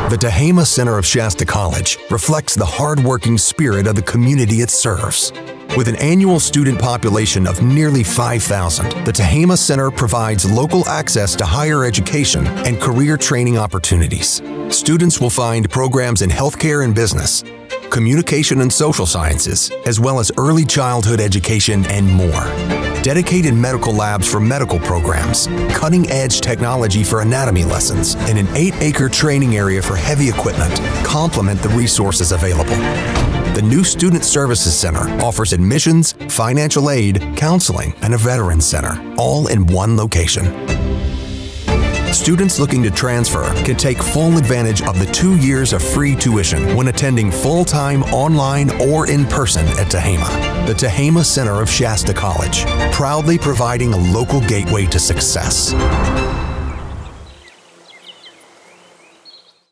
The Tehama Center of Shasta College reflects the hardworking spirit of the community it serves. With an annual student population of nearly 5,000, the Tehama Center provides local access to higher education and career training opportunities. Students will find programs in healthcare and business, communication and social sciences, as well as early childhood education and more. Dedicated medical labs for medical programs, cutting-edge technology for anatomy lessons, and an 8-acre training area for heavy equipment complement the resources available. The new Student Services Center offers admissions, financial aid, counseling, and a Veterans Center, all in one location. Students looking to transfer can take full advantage of the 2 years of free tuition when attending full-time online or in person at Tehama. The Tehama Center of Shasta College, proudly providing a local gateway to success.